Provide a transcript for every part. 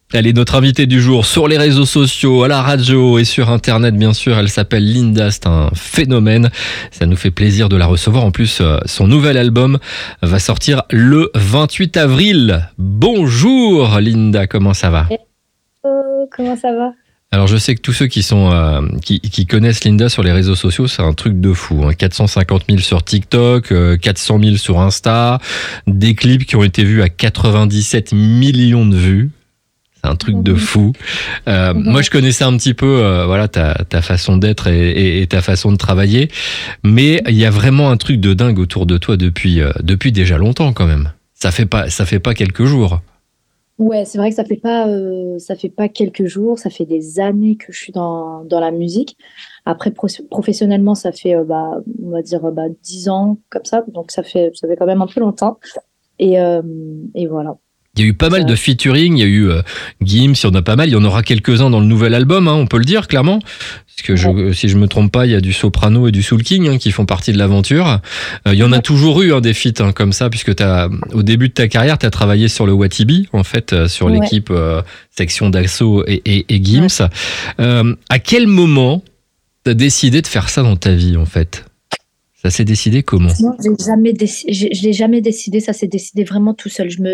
Elle est notre invitée du jour sur les réseaux sociaux, à la radio et sur Internet, bien sûr. Elle s'appelle Linda, c'est un phénomène. Ça nous fait plaisir de la recevoir. En plus, son nouvel album va sortir le 28 avril. Bonjour Linda, comment ça va ? Comment ça va ? Alors je sais que tous ceux qui connaissent Linda sur les réseaux sociaux, c'est un truc de fou. 450 000 sur TikTok, 400 000 sur Insta, des clips qui ont été vus à 97 millions de vues. C'est un truc de fou. Moi, je connaissais un petit peu ta façon d'être et ta façon de travailler, mais il y a vraiment un truc de dingue autour de toi depuis déjà longtemps quand même. Ça fait pas quelques jours. Ouais, c'est vrai que ça fait pas quelques jours, ça fait des années que je suis dans la musique. Après, professionnellement, ça fait, on va dire, 10 ans comme ça, donc ça fait quand même un peu longtemps. Et voilà. Il y a eu pas mal de featuring, il y a eu Gims, il y en a pas mal, il y en aura quelques-uns dans le nouvel album, on peut le dire clairement. Parce que si je me trompe pas, il y a du Soprano et du Soul King qui font partie de l'aventure. Il y en a toujours eu des feats comme ça, puisque au début de ta carrière, tu as travaillé sur le Watibi, en fait, sur l'équipe section d'assaut et Gims. À quel moment tu as décidé de faire ça dans ta vie, en fait ? Ça s'est décidé comment ? Non, je l'ai jamais décidé. Ça s'est décidé vraiment tout seul. Je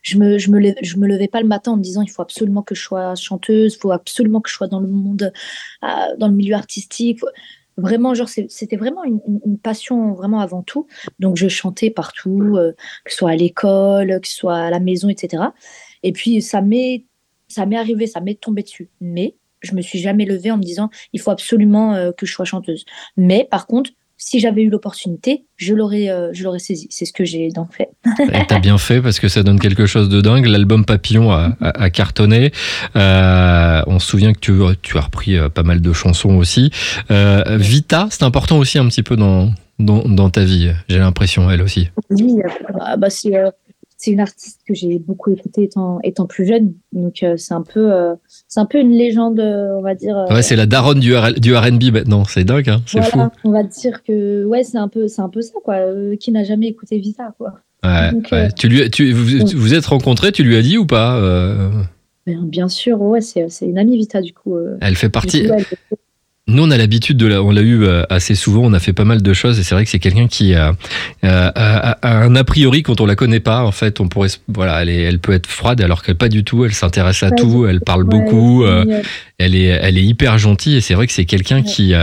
me levais pas le matin en me disant il faut absolument que je sois chanteuse, il faut absolument que je sois dans le monde, dans le milieu artistique. Vraiment, genre c'était vraiment une passion vraiment avant tout. Donc je chantais partout, que ce soit à l'école, que ce soit à la maison, etc. Et puis ça m'est arrivé, ça m'est tombé dessus. Mais je me suis jamais levée en me disant il faut absolument que je sois chanteuse. Mais par contre, si j'avais eu l'opportunité, je l'aurais saisi. C'est ce que j'ai donc fait. Et t'as bien fait parce que ça donne quelque chose de dingue. L'album Papillon a cartonné. On se souvient que tu as repris pas mal de chansons aussi. Vita, c'est important aussi un petit peu dans ta vie. J'ai l'impression, elle aussi. Oui, c'est une artiste que j'ai beaucoup écoutée étant plus jeune. Donc c'est un peu une légende, on va dire. Ouais, c'est la daronne du R&B maintenant. C'est dingue, c'est fou. On va dire que c'est un peu ça, quoi. Qui n'a jamais écouté Vita, quoi. Ouais, donc, vous êtes rencontrés, tu lui as dit ou pas Bien sûr, c'est une amie Vita du coup. Elle fait partie. Nous, on a l'habitude on l'a eu assez souvent, on a fait pas mal de choses et c'est vrai que c'est quelqu'un qui a un a priori quand on la connaît pas, en fait, on pourrait, elle peut être froide alors qu'elle pas du tout, elle s'intéresse à tout, elle parle beaucoup, elle est hyper gentille et c'est vrai que c'est quelqu'un qui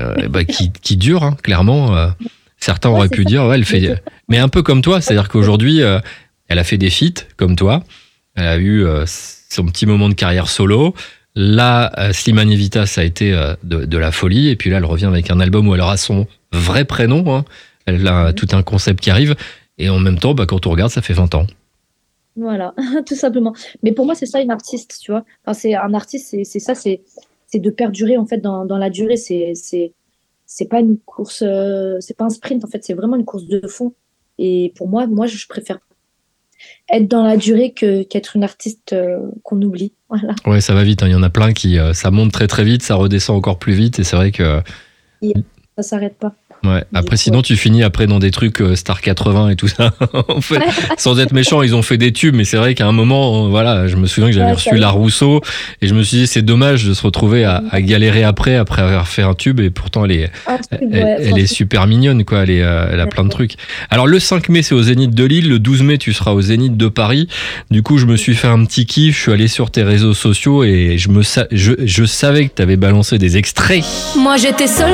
dure, clairement. Certains auraient pu dire, elle fait, mais un peu comme toi, c'est-à-dire qu'aujourd'hui, elle a fait des feats comme toi, elle a eu son petit moment de carrière solo. Là, Slimane Vita, ça a été de la folie. Et puis là, elle revient avec un album où elle aura son vrai prénom. Elle a tout un concept qui arrive. Et en même temps, quand on regarde, ça fait 20 ans. Voilà, tout simplement. Mais pour moi, c'est ça une artiste, tu vois. Enfin, c'est un artiste, c'est de perdurer en fait dans la durée. C'est pas une course, c'est pas un sprint en fait. C'est vraiment une course de fond. Et pour moi, je préfère être dans la durée qu'être une artiste qu'on oublie. Voilà. Ouais, ça va vite. Il y en a plein qui ça monte très très vite, ça redescend encore plus vite et c'est vrai que ça s'arrête pas. Ouais. Après, sinon, tu finis après dans des trucs Star 80 et tout ça. En fait, sans être méchant, ils ont fait des tubes, mais c'est vrai qu'à un moment, je me souviens que j'avais reçu La Rousseau et je me suis dit, c'est dommage de se retrouver à galérer après avoir fait un tube et pourtant elle est super mignonne, quoi. Elle a plein de trucs. Alors, le 5 mai, c'est au Zénith de Lille. Le 12 mai, tu seras au Zénith de Paris. Du coup, je me suis fait un petit kiff. Je suis allé sur tes réseaux sociaux et je savais que tu avais balancé des extraits. Moi, j'étais seule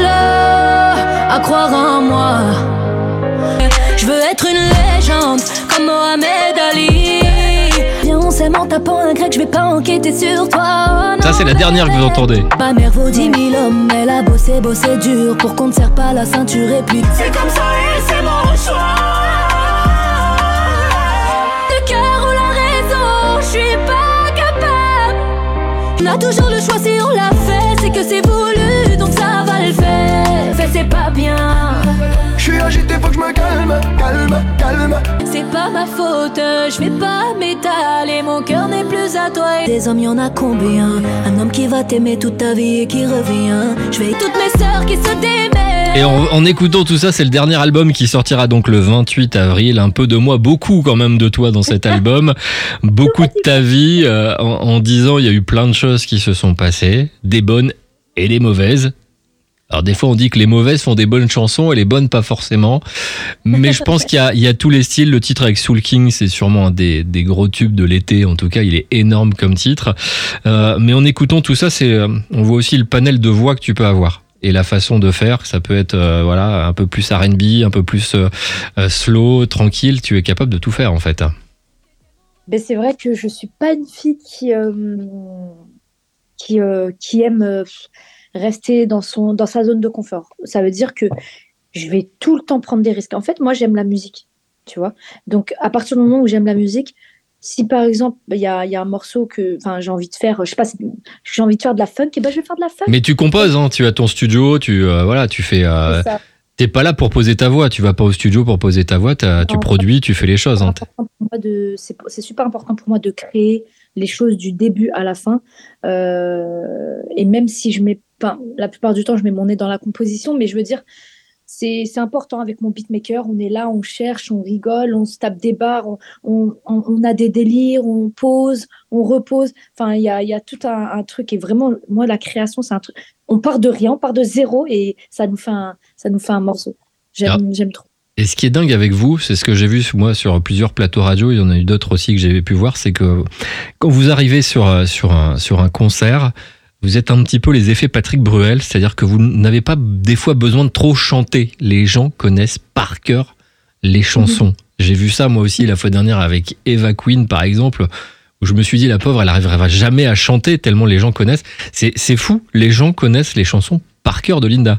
à croire en moi. Je veux être une légende comme Mohamed Ali. Viens, on s'aime en tapant un grec, je vais pas enquêter sur toi. Non, ça, c'est la dernière que vous entendez. Ma mère vaut 10 000 hommes, elle a bossé dur pour qu'on ne serre pas la ceinture et puis c'est comme ça et c'est mon choix. Le cœur ou la raison, je suis pas capable. On a toujours le choix si on l'a fait, c'est que c'est voulu, donc ça va le faire. C'est pas bien. Je suis agité, faut que je me calme. C'est pas ma faute, je vais pas m'étaler. Mon cœur n'est plus à toi. Des hommes, y'en a combien? Un homme qui va t'aimer toute ta vie et qui revient. Je vais toutes mes sœurs qui se démerdent. Et en écoutant tout ça, c'est le dernier album qui sortira donc le 28 avril. Un peu de moi, beaucoup quand même de toi dans cet album. Beaucoup de ta vie. En 10 ans, il y a eu plein de choses qui se sont passées. Des bonnes et des mauvaises. Alors des fois on dit que les mauvaises font des bonnes chansons et les bonnes pas forcément, mais je pense qu'il y a tous les styles. Le titre avec Soul King, c'est sûrement un des gros tubes de l'été, en tout cas il est énorme comme titre, mais en écoutant tout ça, on voit aussi le panel de voix que tu peux avoir et la façon de faire. Ça peut être un peu plus R&B, un peu plus slow, tranquille. Tu es capable de tout faire en fait. Mais c'est vrai que je suis pas une fille qui aime rester dans sa zone de confort. Ça veut dire que je vais tout le temps prendre des risques. En fait, moi, j'aime la musique, tu vois. Donc, à partir du moment où j'aime la musique, si par exemple, il y a un morceau que j'ai envie de faire, je sais pas, j'ai envie de faire de la funk, et ben je vais faire de la funk. Mais tu composes, hein, tu as ton studio, tu fais... T'es pas là pour poser ta voix, tu vas pas au studio pour poser ta voix, tu produis, tu fais les choses. Hein. C'est super important pour moi de créer les choses du début à la fin. Et même si la plupart du temps, je mets mon nez dans la composition, mais je veux dire, c'est important avec mon beatmaker. On est là, on cherche, on rigole, on se tape des barres, on a des délires, on pose, on repose. Enfin, il y a tout un truc. Et vraiment, moi, la création, c'est un truc. On part de rien, on part de zéro et ça nous fait un morceau. J'aime trop. Et ce qui est dingue avec vous, c'est ce que j'ai vu moi sur plusieurs plateaux radio, il y en a eu d'autres aussi que j'avais pu voir, c'est que quand vous arrivez sur un concert, vous êtes un petit peu les effets Patrick Bruel, c'est-à-dire que vous n'avez pas des fois besoin de trop chanter. Les gens connaissent par cœur les chansons. J'ai vu ça moi aussi la fois dernière avec Eva Queen par exemple, où je me suis dit la pauvre, elle n'arrivera jamais à chanter tellement les gens connaissent. C'est fou, les gens connaissent les chansons par cœur de Linda.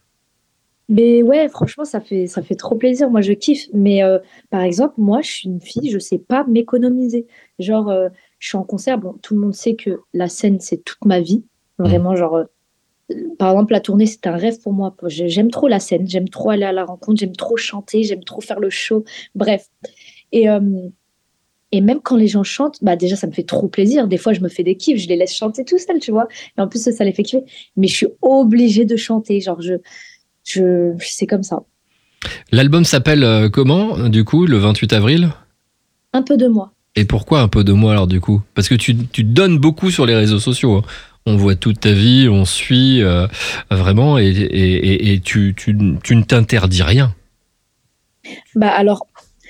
Mais ouais, franchement, ça fait trop plaisir. Moi, je kiffe. Mais par exemple, moi, je suis une fille, je sais pas m'économiser. Genre, je suis en concert. Bon, tout le monde sait que la scène, c'est toute ma vie. Vraiment, genre, par exemple, la tournée, c'est un rêve pour moi. J'aime trop la scène, j'aime trop aller à la rencontre, j'aime trop chanter, j'aime trop faire le show. Bref. Et même quand les gens chantent, bah déjà, ça me fait trop plaisir. Des fois, je me fais des kiffs, je les laisse chanter tout seul, tu vois. Et en plus, ça les fait kiffer. Mais je suis obligée de chanter. Genre, c'est comme ça. L'album s'appelle comment, du coup, le 28 avril ? Un peu de moi. Et pourquoi un peu de moi, alors, du coup ? Parce que tu donnes beaucoup sur les réseaux sociaux. Hein. On voit toute ta vie, on suit vraiment, et tu ne t'interdis rien. Bah alors,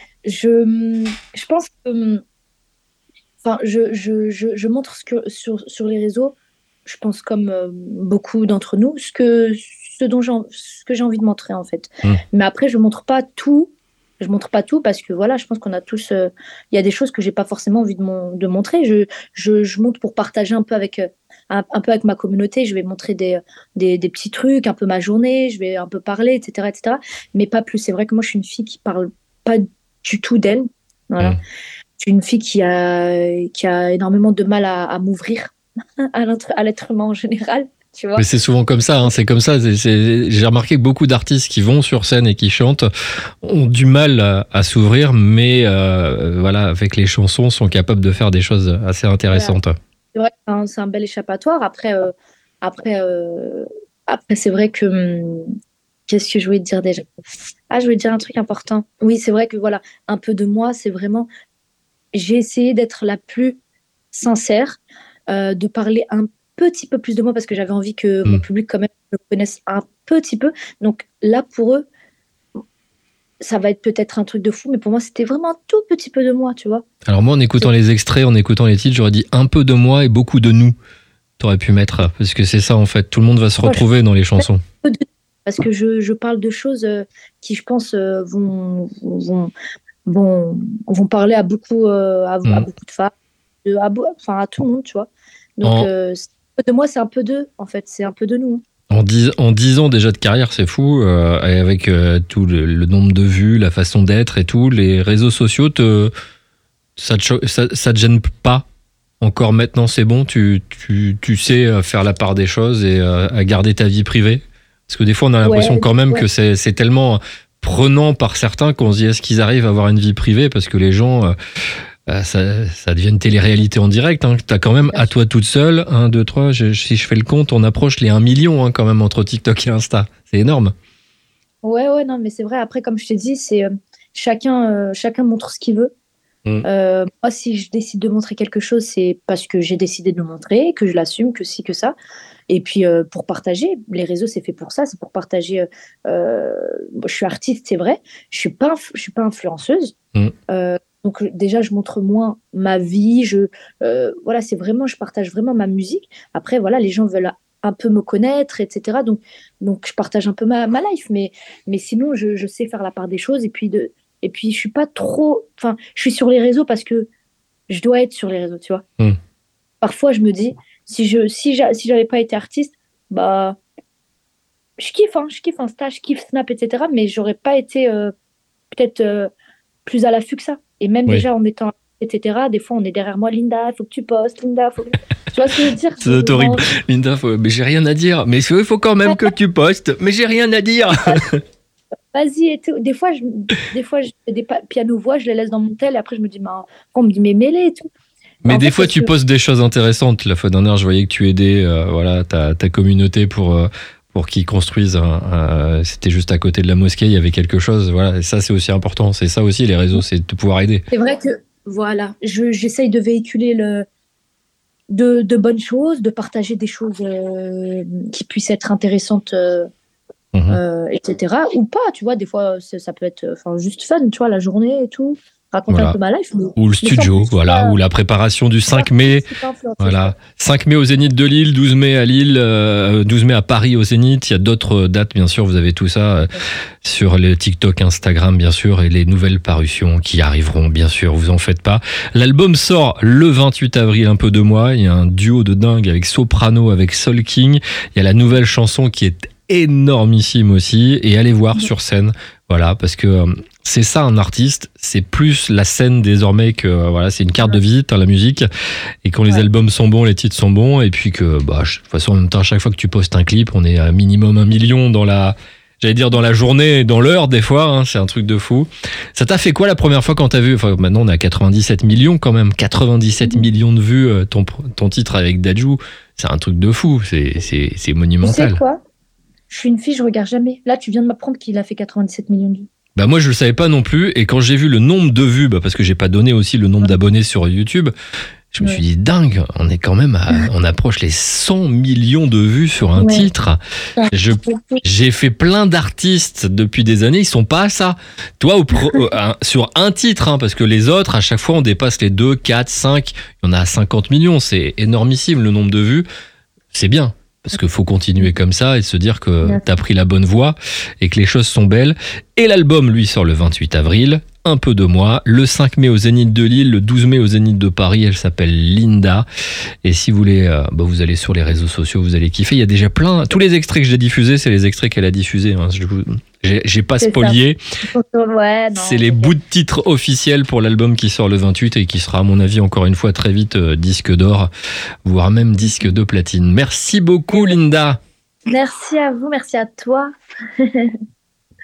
je pense que... Enfin, je montre sur les réseaux, je pense comme beaucoup d'entre nous, ce que j'ai envie de montrer en fait. Mais après, je montre pas tout parce que voilà, je pense qu'on a tous, il y a des choses que j'ai pas forcément envie de montrer. Je montre pour partager un peu avec ma communauté. Je vais montrer des petits trucs, un peu ma journée, je vais un peu parler, etc., etc. Mais pas plus. C'est vrai que moi, je suis une fille qui parle pas du tout d'elle. Voilà. Je suis une fille qui a énormément de mal à m'ouvrir à l'être humain en général. Tu vois. Mais c'est souvent comme ça, hein, c'est comme ça. J'ai remarqué que beaucoup d'artistes qui vont sur scène et qui chantent ont du mal à s'ouvrir, mais voilà, avec les chansons, sont capables de faire des choses assez intéressantes. Voilà. C'est vrai que c'est un bel échappatoire. Après, c'est vrai que... Qu'est-ce que je voulais te dire déjà ? Je voulais te dire un truc important. Oui, c'est vrai que voilà, un peu de moi, c'est vraiment... J'ai essayé d'être la plus sincère, de parler un petit peu plus de moi parce que j'avais envie que mon public quand même me connaisse un petit peu. Donc là, pour eux, ça va être peut-être un truc de fou, mais pour moi, c'était vraiment un tout petit peu de moi, tu vois. Alors moi, en écoutant les extraits, en écoutant les titres, j'aurais dit un peu de moi et beaucoup de nous. T'aurais pu mettre, parce que c'est ça en fait. Tout le monde va se retrouver dans les chansons. Parce que je parle de choses qui, je pense, vont parler à beaucoup de femmes, à tout le monde, tu vois. Donc, de moi, c'est un peu d'eux, en fait. C'est un peu de nous. En 10 ans déjà de carrière, c'est fou. Et avec tout le nombre de vues, la façon d'être et tout, les réseaux sociaux, ça te gêne pas encore maintenant, c'est bon, tu sais faire la part des choses et à garder ta vie privée. Parce que des fois, on a l'impression quand même que c'est tellement prenant par certains qu'on se dit est-ce qu'ils arrivent à avoir une vie privée, parce que les gens... ça devient une télé-réalité en direct. Hein. Tu as quand même à toi toute seule, 1, 2, 3, si je fais le compte, on approche les 1 million quand même entre TikTok et Insta. C'est énorme. Ouais, non, mais c'est vrai. Après, comme je t'ai dit, c'est chacun montre ce qu'il veut. Mm. Moi, si je décide de montrer quelque chose, c'est parce que j'ai décidé de le montrer, que je l'assume, que si, que ça. Et puis, pour partager, les réseaux, c'est fait pour ça, c'est pour partager. Je suis artiste, c'est vrai. Je suis pas influenceuse. Mm. Donc, déjà, je montre moins ma vie. Voilà, je partage vraiment ma musique. Après, voilà, les gens veulent un peu me connaître, etc. Donc je partage un peu ma life. Mais sinon, je sais faire la part des choses. Et puis, je suis pas trop. Enfin, je suis sur les réseaux parce que je dois être sur les réseaux, tu vois. Mm. Parfois, je me dis, si j'avais pas été artiste, bah, je kiffe Insta, je kiffe Snap, etc. Mais j'aurais pas été peut-être plus à l'affût que ça. Et même Oui. déjà en étant, etc. Des fois, on est derrière moi, Linda, faut que tu postes, Linda, faut que... Tu vois ce que je veux dire? Ça doit être horrible. Linda, mais j'ai rien à dire. Mais il faut quand même que tu postes. Mais j'ai rien à dire. Vas-y et tout. Des fois, je fais des piano-voix, je les laisse dans mon tel, et après, je me dis, on me dit, mais mêlée et tout. Mais des fois, tu postes des choses intéressantes. La fois dernière, je voyais que tu aidais voilà, ta communauté pour qu'ils construisent. C'était juste à côté de la mosquée, il y avait quelque chose. Voilà, et ça, c'est aussi important. C'est ça aussi, les réseaux, c'est de pouvoir aider. C'est vrai que, voilà, j'essaye de véhiculer de bonnes choses, de partager des choses qui puissent être intéressantes, etc. Ou pas, tu vois, des fois, ça peut être juste fun, tu vois, la journée et tout. Raconter un peu ma life. Ou le studio, voilà, ou la préparation du 5 mai. Voilà, 5 mai au Zénith de Lille, 12 mai à Lille, 12 mai à Paris au Zénith. Il y a d'autres dates, bien sûr, vous avez tout ça sur les TikTok, Instagram, bien sûr, et les nouvelles parutions qui arriveront, bien sûr, vous en faites pas. L'album sort le 28 avril, un peu de mois. Il y a un duo de dingue avec Soprano, avec Soul King. Il y a la nouvelle chanson qui est énormissime aussi, et allez voir sur scène, voilà, parce que c'est ça un artiste, c'est plus la scène désormais que voilà, c'est une carte de visite, la musique, et quand les albums sont bons, les titres sont bons, et puis que de toute façon en même temps à chaque fois que tu postes un clip, on est à minimum 1 million dans la journée, dans l'heure des fois, c'est un truc de fou. Ça t'a fait quoi la première fois quand t'as vu, maintenant on est à 97 millions quand même, 97 millions de vues, ton titre avec Dadju, c'est un truc de fou, c'est monumental. Tu sais quoi? Je suis une fille, je regarde jamais. Là, tu viens de m'apprendre qu'il a fait 97 millions de vues. Bah moi, je le savais pas non plus. Et quand j'ai vu le nombre de vues, parce que j'ai pas donné aussi le nombre d'abonnés sur YouTube, je me suis dit, dingue, on est quand même on approche les 100 millions de vues sur un titre. J'ai fait plein d'artistes depuis des années, ils sont pas à ça. Toi, sur un titre, parce que les autres, à chaque fois, on dépasse les 2, 4, 5, il y en a à 50 millions. C'est énormissime le nombre de vues. C'est bien. Parce qu'il faut continuer comme ça et se dire que t'as pris la bonne voie et que les choses sont belles. Et l'album, lui, sort le 28 avril, un peu de mois. Le 5 mai au Zénith de Lille, le 12 mai au Zénith de Paris. Elle s'appelle Linda. Et si vous voulez, vous allez sur les réseaux sociaux, vous allez kiffer. Il y a déjà plein. Tous les extraits que j'ai diffusés, c'est les extraits qu'elle a diffusés. J'ai pas spolié. C'est les bouts de titres officiels pour l'album qui sort le 28 et qui sera, à mon avis, encore une fois, très vite disque d'or, voire même disque de platine. Merci beaucoup, Linda. Merci à vous, merci à toi.